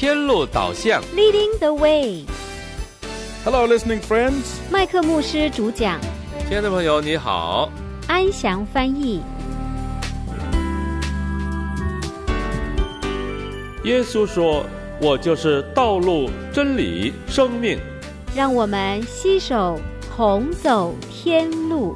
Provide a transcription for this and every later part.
天路导向 Leading the way. Hello, listening friends. 麦克牧师主讲， 亲爱的朋友你好， 安祥翻译。 耶稣说，我就是道路、真理、生命。 让我们携手同走天路。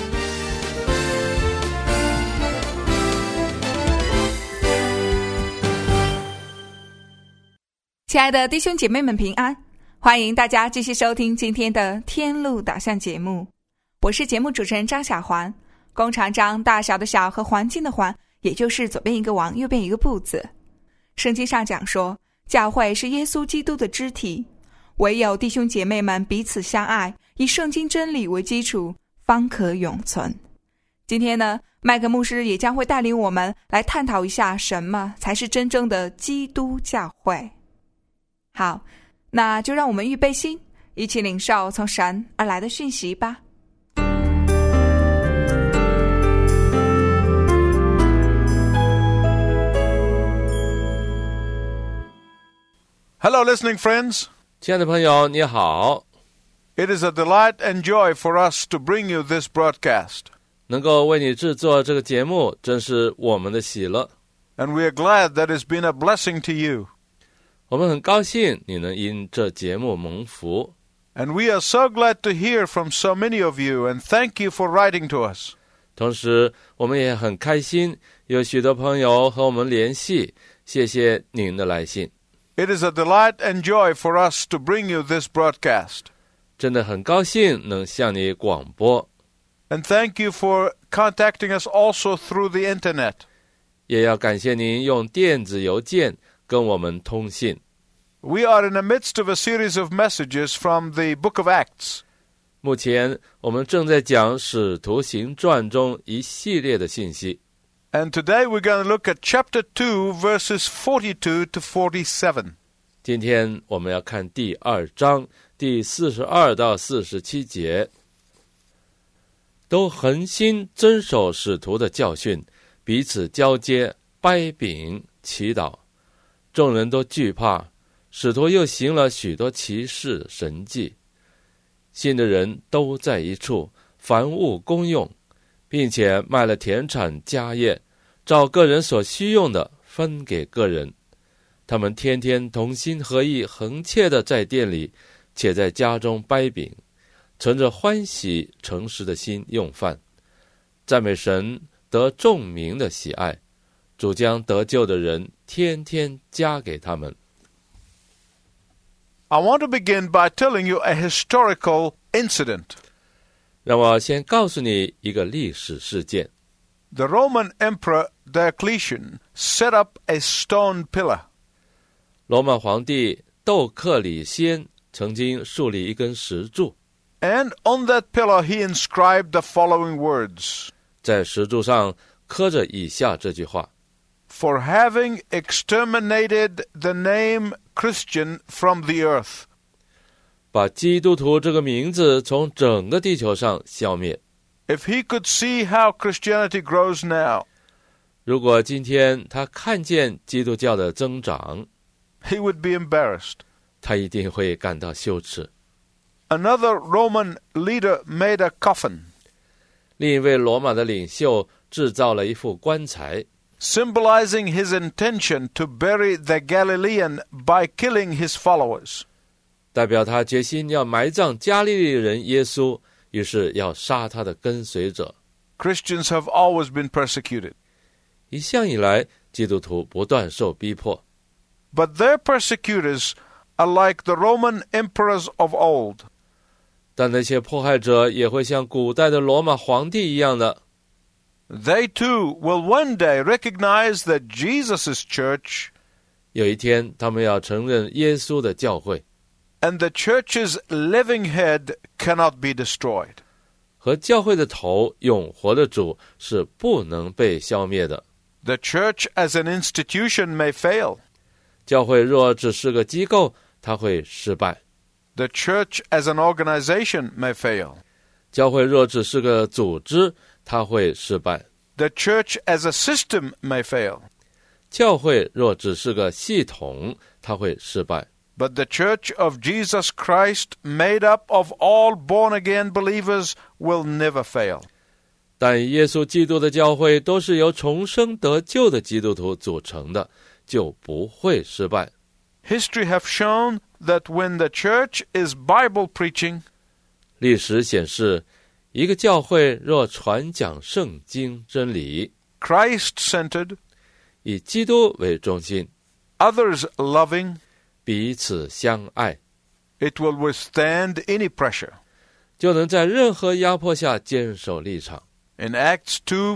亲爱的弟兄姐妹们平安，欢迎大家继续收听今天的天路导向节目。我是节目主持人张小环，弓长张，大小的小和环境的环，也就是左边一个王右边一个不字。圣经上讲说，教会是耶稣基督的肢体，唯有弟兄姐妹们彼此相爱，以圣经真理为基础，方可永存。今天呢，麦克牧师也将会带领我们来探讨一下什么才是真正的基督教会。好，那就让我们预备心，一起领受从神而来的讯息吧。 Hello, listening friends. 亲爱的朋友你好， It is a delight and joy for us to bring you this broadcast. 能够为你制作这个节目，真是我们的喜乐。 And we are glad that it's been a blessing to you. 我们很高兴你能因这节目蒙福。 And we are so glad to hear from so many of you, and thank you for writing to us. 同时我们也很开心，有许多朋友和我们联系，谢谢您的来信。 It is a delight and joy for us to bring you this broadcast. 真的很高兴能向你广播。 And thank you for contacting us also through the internet. 也要感谢您用电子邮件跟我们通信。 We are in the midst of a series of messages from the book of Acts. 目前我们正在讲使徒行传中一系列的信息。 And today we're going to look at chapter 2, verses 42 to 47. 今天我们要看第2章第42到47节。都恒心遵守使徒的教训，彼此交接，掰饼，祈祷。众人都惧怕，使徒又行了许多奇事神迹。信的人都在一处，凡物公用，并且卖了田产家业，照个人所需用的分给个人。他们天天同心合意，恒切的在店里，且在家中掰饼，存着欢喜诚实的心用饭，赞美神，得众民的喜爱。主将得救的人天天加给他们。 I want to begin by telling you a historical incident. 让我先告诉你一个历史事件。 The Roman Emperor Diocletian set up a stone pillar. 罗马皇帝窦克里先曾经树立一根石柱， And on that pillar he inscribed the following words. 在石柱上刻着以下这句话： For having exterminated the name Christian from the earth. 把基督徒这个名字从整个地球上消灭。 If he could see how Christianity grows now, 如果今天他看见基督教的增长， he would be embarrassed. 他一定会感到羞耻。 Another Roman leader made a coffin, 另一位罗马的领袖制造了一副棺材， symbolizing his intention to bury the Galilean by killing his followers. 代表他决心要埋葬加利利人耶稣，于是要杀他的跟随者。 Christians have always been persecuted, 一向以来，基督徒不断受逼迫， but their persecutors are like the Roman emperors of old. 但那些迫害者也会像古代的罗马皇帝一样的， They too will one day recognize that Jesus' church 有一天他们要承认耶稣的教会， and the church's living head cannot be destroyed. 和教会的头永活的主是不能被消灭的。 The church as an institution may fail. 教会若只是个机构，它会失败。 The church as an organization may fail. 教会若只是个组织，它会失败。 The church as a system may fail. 教会若只是个系统，它会失败。 But the church of Jesus Christ, made up of all born-again believers, will never fail. 但耶稣基督的教会都是由重生得救的基督徒组成的，就不会失败。 History have shown that when the church is Bible preaching, 历史显示，一个教会若传讲圣经真理， Christ-centered, 以基督为中心， others-loving, 彼此相爱， it will withstand any pressure. 就能在任何压迫下坚守立场。 In Acts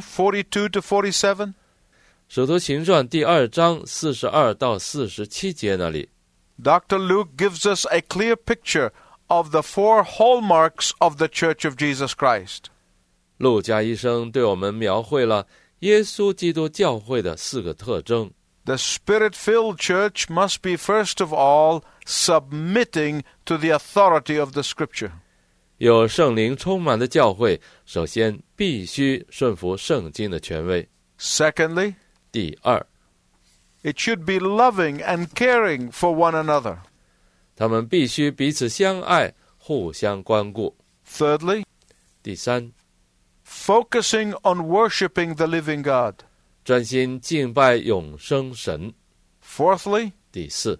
2:42-47, 使徒行传第2章42到47节那里， Dr. Luke gives us a clear picture of the 4 hallmarks of the Church of Jesus Christ. 路加医生对我们描绘了耶稣基督教会的4个特征。 The Spirit-filled church must be, first of all, submitting to the authority of the Scripture. 有圣灵充满的教会，首先必须顺服圣经的权威。 Secondly, 第二， it should be loving and caring for one another. 他们必须彼此相爱，互相关顾。 Thirdly, 第三， focusing on worshiping the living God. 专心敬拜永生神。 Fourthly, 第四，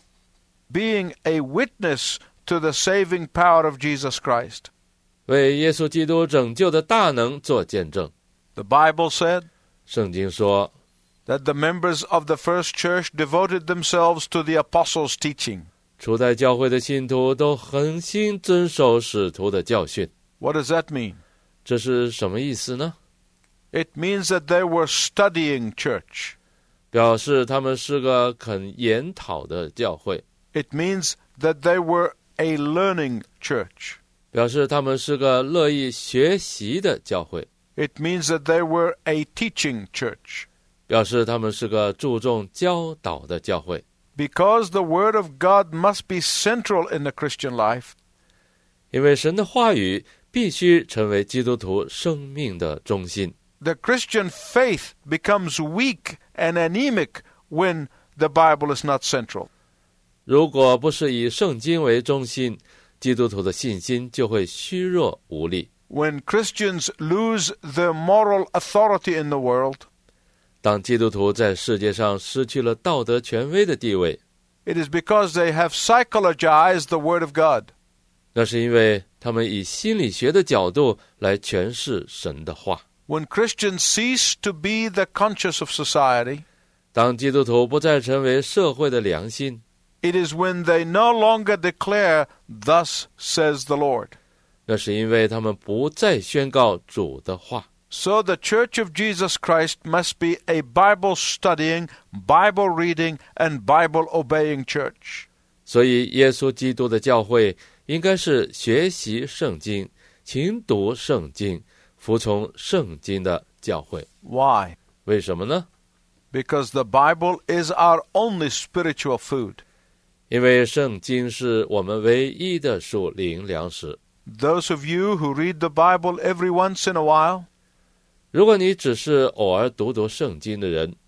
being a witness to the saving power of Jesus Christ. 为耶稣基督拯救的大能做见证。 The Bible said 圣经说， that the members of the first church devoted themselves to the apostles' teaching. 初代教会的信徒都恒心遵守使徒的教训。 What does that mean? 这是什么意思呢？ It means that they were studying church. 表示他们是个肯研讨的教会。 It means that they were a learning church. 表示他们是个乐意学习的教会。 It means that they were a teaching church. 表示他们是个注重教导的教会。 Because the Word of God must be central in the Christian life, 因为神的话语必须成为基督徒生命的中心。 the Christian faith becomes weak and anemic when the Bible is not central. 如果不是以圣经为中心，基督徒的信心就会虚弱无力。 When Christians lose their moral authority in the world, 当基督徒在世界上失去了道德权威的地位， it is because they have psychologized the Word of God. 那是因为他们以心理学的角度来诠释神的话。 When Christians cease to be the conscience of society, 当基督徒不再成为社会的良心， it is when they no longer declare, "Thus says the Lord." 那是因为他们不再宣告主的话。 So the Church of Jesus Christ must be a Bible-studying, Bible-reading, and Bible-obeying church. 所以耶稣基督的教会应该是学习圣经、勤读圣经、服从圣经的教会。 Why? 为什么呢？ Because the Bible is our only spiritual food. 因为圣经是我们唯一的属灵粮食。 Those of you who read the Bible every once in a while, 如果你只是偶尔读读圣经的人，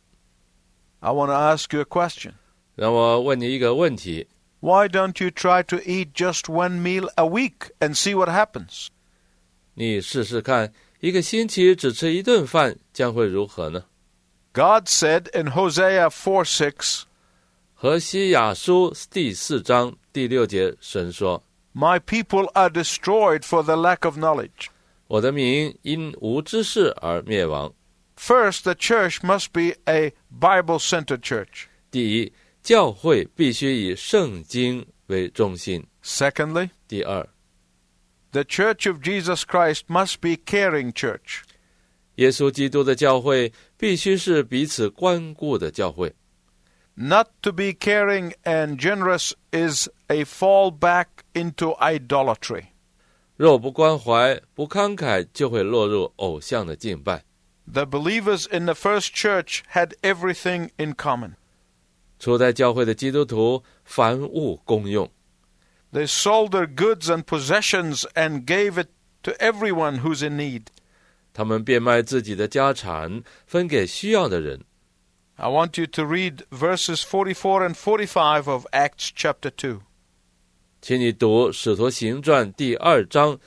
I want to ask you a question. 让我问你一个问题： Why don't you try to eat just one meal a week and see what happens? 你试试看，一个星期只吃一顿饭将会如何呢？ God said in Hosea 4:6, 何西雅书第4章第6节，神说： My people are destroyed for the lack of knowledge. 我的民因无知识而灭亡。 First, the church must be a Bible-centered church. 第一，教会必须以圣经为中心。 Secondly, 第二， the Church of Jesus Christ must be caring church. 耶稣基督的教会必须是彼此关顾的教会。 Not to be caring and generous is a fall back into idolatry. 若不关怀、不慷慨，就会落入偶像的敬拜。 The believers in the first church had everything in common. 初代教会的基督徒凡物公用， They sold their goods and possessions and gave it to everyone who's in need. 他们变卖自己的家产，分给需要的人。 I want you to read verses 44 and 45 of Acts chapter 2. 请你读《使徒行传》第2章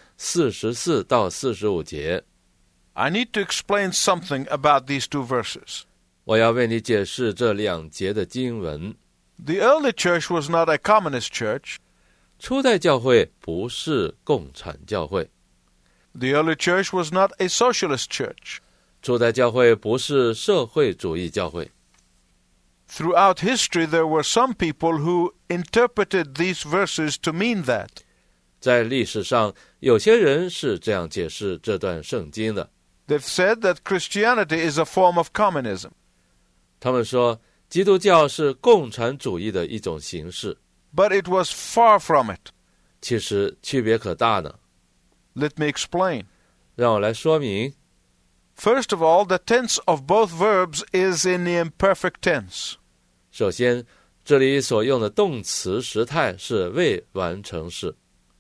44到45节。 I need to explain something about these two verses. 我要为你解释这2节的经文。 The early church was not a communist church. 初代教会不是共产教会。 The early church was not a socialist church. 初代教会不是社会主义教会。 Throughout history, there were some people who interpreted these verses to mean that. 在历史上，有些人是这样解释这段圣经的。 They've said that Christianity is a form of communism. 他们说，基督教是共产主义的一种形式。 But it was far from it. 其实区别可大呢。 Let me explain. 让我来说明。 First of all, the tense of both verbs is in the imperfect tense. 首先，这里所用的动词时态是未完成式。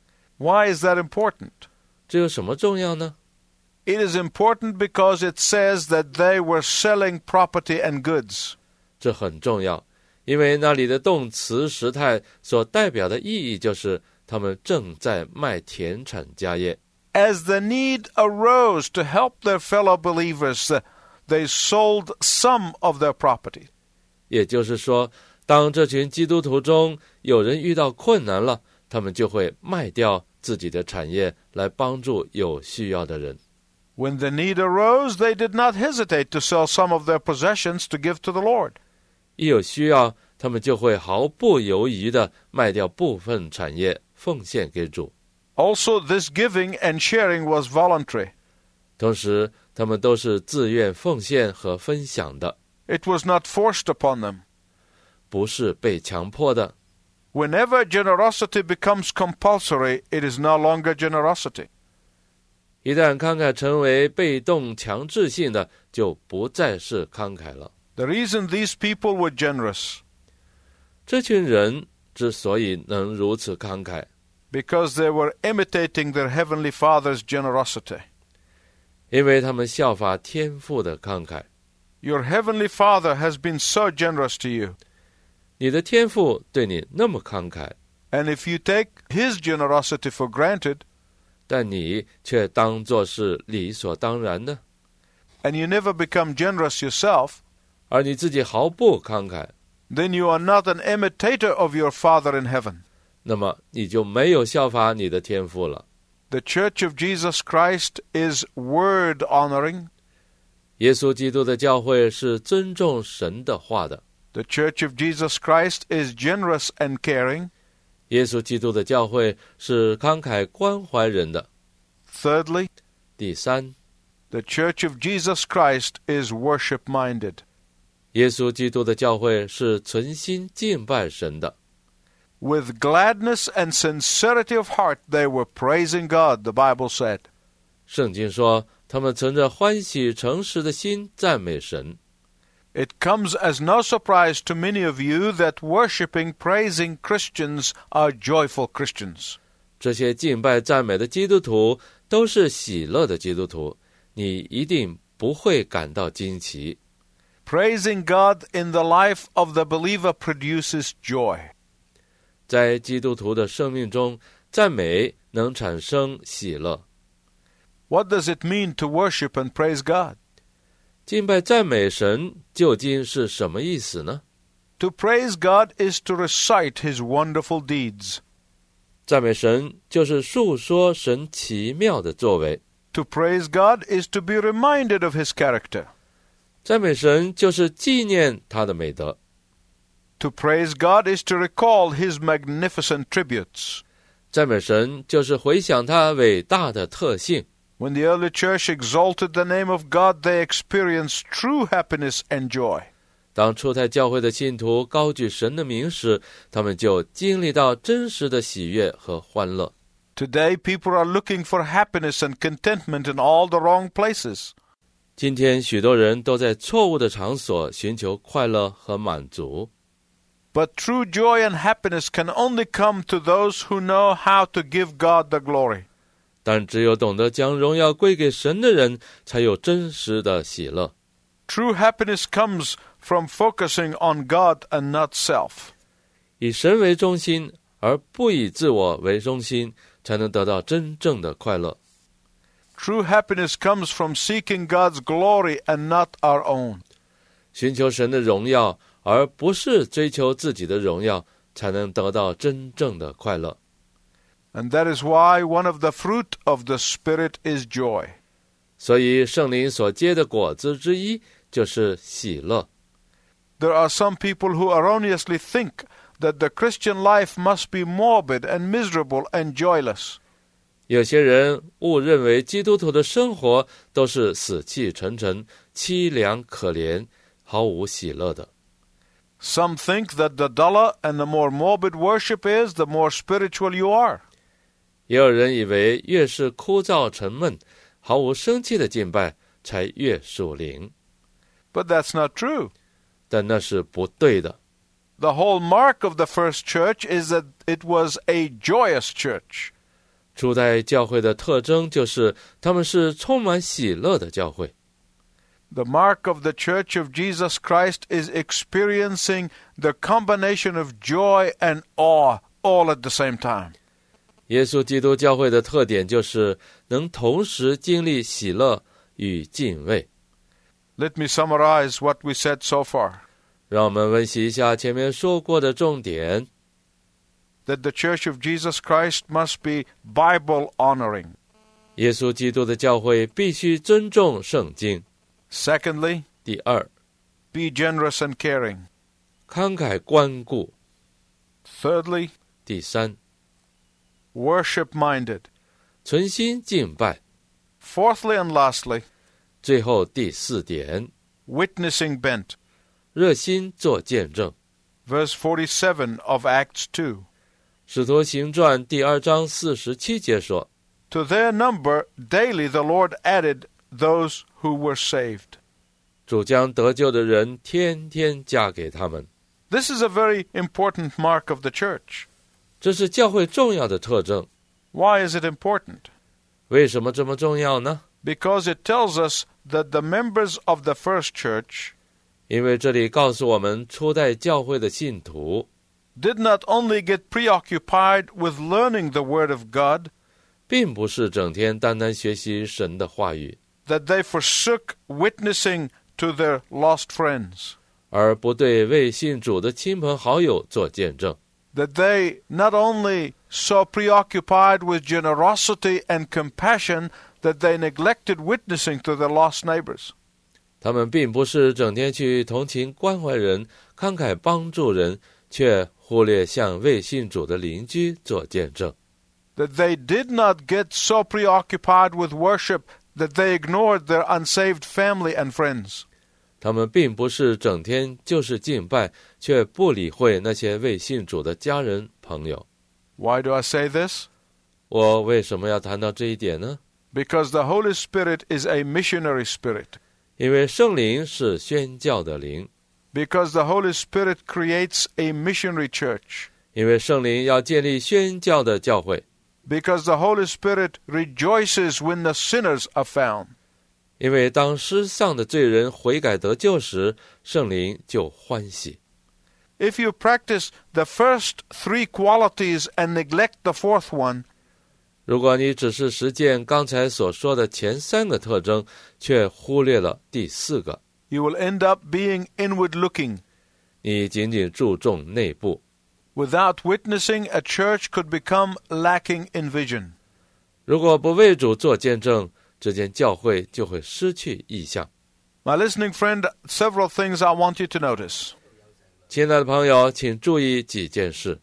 Why is that important? 这有什么重要呢？ It is important because it says that they were selling property and goods. 这很重要，因为那里的动词时态所代表的意义就是他们正在卖田产家业。 As the need arose to help their fellow believers, they sold some of their property. 也就是说，当这群基督徒中有人遇到困难了，他们就会卖掉自己的产业来帮助有需要的人。 When the need arose, they did not hesitate to sell some of their possessions to give to the Lord. 一有需要，他们就会毫不犹豫地卖掉部分产业奉献给主。 Also, this giving and sharing was voluntary. 同时，他们都是自愿奉献和分享的。 It was not forced upon them. 不是被强迫的。 Whenever generosity becomes compulsory, it is no longer generosity. 一旦慷慨成为被动强制性的，就不再是慷慨了。 The reason these people were generous, 这群人之所以能如此慷慨， because they were imitating their heavenly Father's generosity. 因为他们效法天父的慷慨。 Your heavenly Father has been so generous to you. 你的天父对你那么慷慨， And if you take His generosity for granted, 但你却当作是理所当然的， and you never become generous yourself, 而你自己毫不慷慨， then you are not an imitator of your Father in heaven. 那么你就没有效法你的天父了。 The Church of Jesus Christ is word-honoring. 耶稣基督的教会是尊重神的话的。 The Church of Jesus Christ is generous and caring. 耶稣基督的教会是慷慨关怀人的。 Thirdly, 第三， the Church of Jesus Christ is worship-minded. 耶稣基督的教会是存心敬拜神的。 With gladness and sincerity of heart, they were praising God, the Bible said. 圣经说，他们存着欢喜诚实的心赞美神。 It comes as no surprise to many of you that worshiping, praising Christians are joyful Christians. 这些敬拜赞美的基督徒都是喜乐的基督徒，你一定不会感到惊奇。 Praising God in the life of the believer produces joy. 在基督徒的生命中，赞美能产生喜乐。 What does it mean to worship and praise God? 敬拜赞美神究竟是什么意思呢？ To praise God is to recite His wonderful deeds. 赞美神就是述说神奇妙的作为。 To praise God is to be reminded of His character. 赞美神就是纪念他的美德。 To praise God is to recall His magnificent tributes. 赞美神就是回想他伟大的特性。 When the early church exalted the name of God, they experienced true happiness and joy. 当初代教会的信徒高举神的名时，他们就经历到真实的喜悦和欢乐。 Today, people are looking for happiness and contentment in all the wrong places. 今天许多人都在错误的场所寻求快乐和满足。 But true joy and happiness can only come to those who know how to give God the glory. 但只有懂得将荣耀归给神的人，才有真实的喜乐。 True happiness comes from focusing on God and not self. 以神为中心，而不以自我为中心，才能得到真正的快乐。 True happiness comes from seeking God's glory and not our own. 寻求神的荣耀，而不是追求自己的荣耀，才能得到真正的快乐。 And that is why one of the fruit of the Spirit is joy. 所以圣灵所结的果子之一就是喜乐。 There are some people who erroneously think that the Christian life must be morbid and miserable and joyless. 有些人误认为基督徒的生活都是死气沉沉、凄凉可怜、毫无喜乐的。 Some think that the duller and the more morbid worship is, the more spiritual you are. 也有人以为越是枯燥沉闷、毫无生气的敬拜，才越属灵。 But that's not true. 但那是不对的。 The whole mark of the first church is that it was a joyous church. 初代教会的特征就是他们是充满喜乐的教会。 The mark of the Church of Jesus Christ is experiencing the combination of joy and awe all at the same time. 耶稣基督教会的特点就是能同时经历喜乐与敬畏。 Let me summarize what we said so far. 让我们温习一下前面说过的重点。 That the Church of Jesus Christ must be Bible-honoring. 耶稣基督的教会必须尊重圣经。 Secondly, 第二， be generous and caring. 慷慨关顾。 Thirdly, 第三， worship-minded. 存心敬拜。 Fourthly and lastly, 最后第四点， witnessing bent. 热心做见证。 Verse 47 of Acts 2. 使徒行传第2章47节说， To their number daily the Lord added those who were saved. 主将得救的人天天加给他们。 This is a very important mark of the church. 这是教会重要的特征。 Why is it important? 为什么这么重要呢？ Because it tells us that the members of the first church 因为这里告诉我们，初代教会的信徒 did not only get preoccupied with learning the Word of God, 并不是整天单单学习神的话语， that they forsook witnessing to their lost friends, 而不对未信主的亲朋好友做见证。 that they not only so preoccupied with generosity and compassion that they neglected witnessing to their lost neighbors. 他们并不是整天去同情关怀人、慷慨帮助人，却忽略向未信主的邻居做见证。 That they did not get so preoccupied with worship that they ignored their unsaved family and friends. 他们并不是整天就是敬拜，却不理会那些未信主的家人朋友。 Why do I say this? 我为什么要谈到这一点呢？ Because the Holy Spirit is a missionary spirit. 因为圣灵是宣教的灵， Because the Holy Spirit creates a missionary church. 因为圣灵要建立宣教的教会， Because the Holy Spirit rejoices when the sinners are found. 因为当失丧的罪人悔改得救时，圣灵就欢喜。 If you practice the first three qualities and neglect the fourth one, 如果你只是实践刚才所说的前3个特征，却忽略了第4个， you will end up being inward-looking. 你仅仅注重内部。 Without witnessing, a church could become lacking in vision. 如果不为主做见证，这间教会就会失去意向。 My listening friend, several things I want you to notice. 亲爱的朋友，请注意几件事。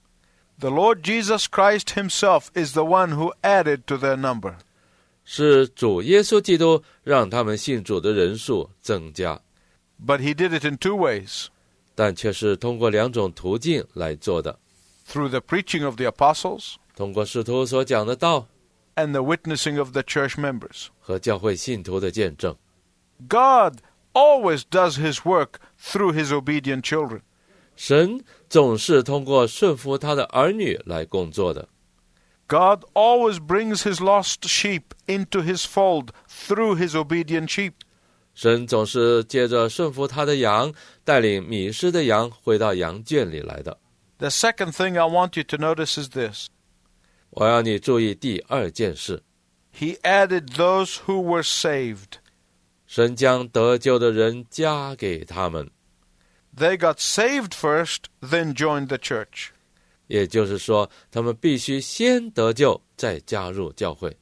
The Lord Jesus Christ himself is the one who added to their number. 是主耶稣基督让他们信主的人数增加， But he did it in two ways. 但却是通过2种途径来做的， Through the preaching of the apostles 通过使徒所讲的道 and the witnessing of the church members. 和教会信徒的见证。 God always does his work through his obedient children. 神总是通过顺服他的儿女来工作的。 God always brings his lost sheep into his fold through his obedient sheep. 神总是借着顺服他的羊，带领迷失的羊回到羊圈里来的。 The second thing I want you to notice is this. 我要你注意第二件事， He added those who were saved. 神将得救的人加给他们， They got saved first, then joined the church. 也就是说，他们必须先得救，再加入教会。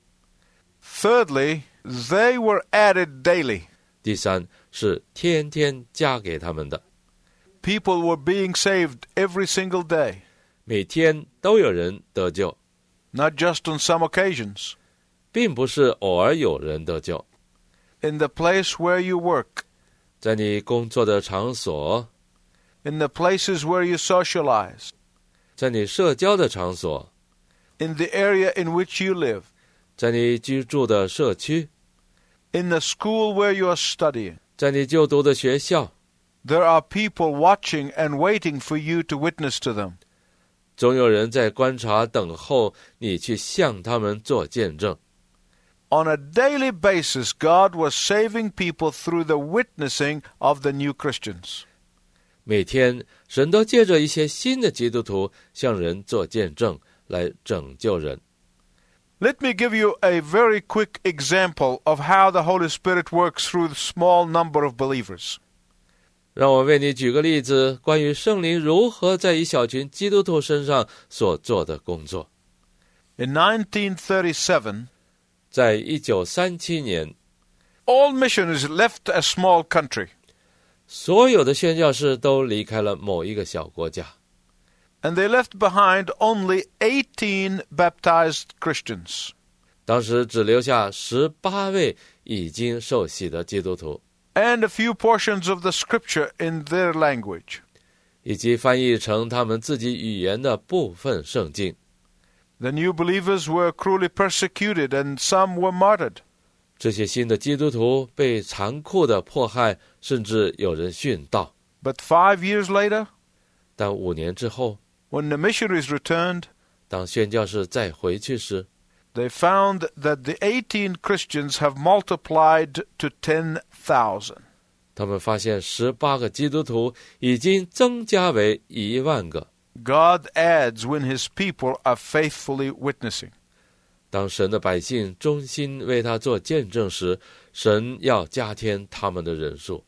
Thirdly, they were added daily. 第三是天天加给他们的， People were being saved every single day, 每天都有人得救， not just on some occasions. 并不是偶尔有人得救。 In the place where you work, 在你工作的场所， in the places where you socialize, 在你社交的场所， in the area in which you live, 在你居住的社区， in the school where you are studying. 在你就读的学校， There are people watching and waiting for you to witness to them. 总有人在观察等候你去向他们做见证。 On a daily basis, God was saving people through the witnessing of the new Christians. 每天神都借着一些新的基督徒向人做见证，来拯救人。 Let me give you a very quick example of how the Holy Spirit works through the small number of believers. 让我为你举个例子，关于圣灵如何在一小群基督徒身上所做的工作。 In 1937, 在1937年， all missionaries left a small country, 所有的宣教士都离开了某一个小国家， and they left behind only 18 baptized Christians. 当时只留下18位已经受洗的基督徒， And a few portions of the scripture in their language. 以及翻译成他们自己语言的部分圣经。 The new believers were cruelly persecuted and some were martyred. 这些新的基督徒被残酷的迫害，甚至有人殉道。 But 5 years later, 但5年之后， when the missionaries returned, 当宣教士再回去时， they found that the 18 Christians have multiplied to 10,000. 他们发现18个基督徒已经增加为1万个。 God adds when his people are faithfully witnessing. 当神的百姓忠心为他做见证时，神要加添他们的人数。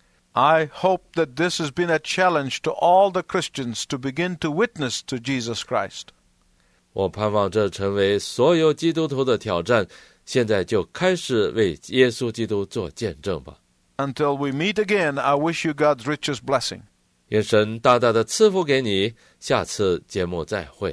I hope that this has been a challenge to all the Christians to begin to witness to Jesus Christ. 我盼望这成为所有基督徒的挑战，现在就开始为耶稣基督做见证吧。 Until we meet again, I wish you God's richest blessing. 愿神大大的赐福给你，下次节目再会。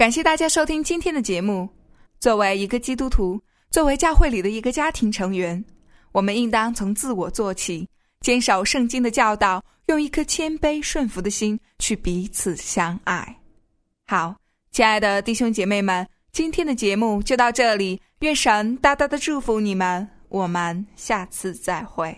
感谢大家收听今天的节目。作为一个基督徒，作为教会里的一个家庭成员，我们应当从自我做起，坚守圣经的教导，用一颗谦卑顺服的心去彼此相爱。好，亲爱的弟兄姐妹们，今天的节目就到这里，愿神大大的祝福你们，我们下次再会。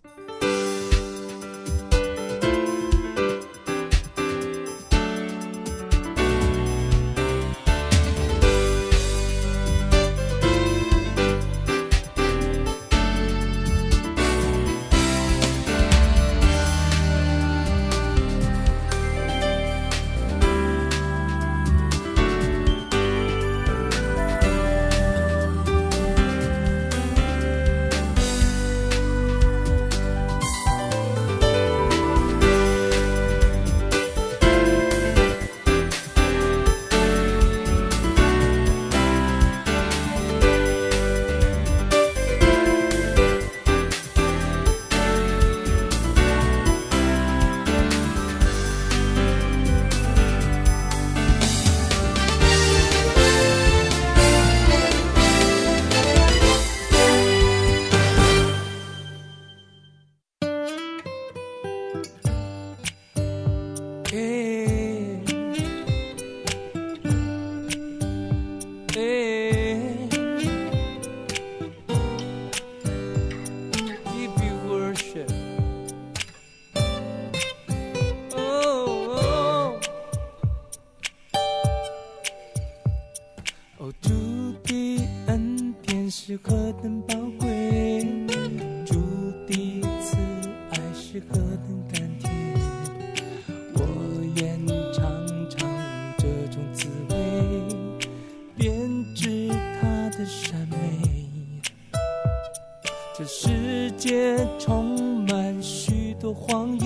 是何等宝贵，主的慈爱是何等甘甜，我愿尝尝这种滋味，便知他的善美。这世界充满许多谎言。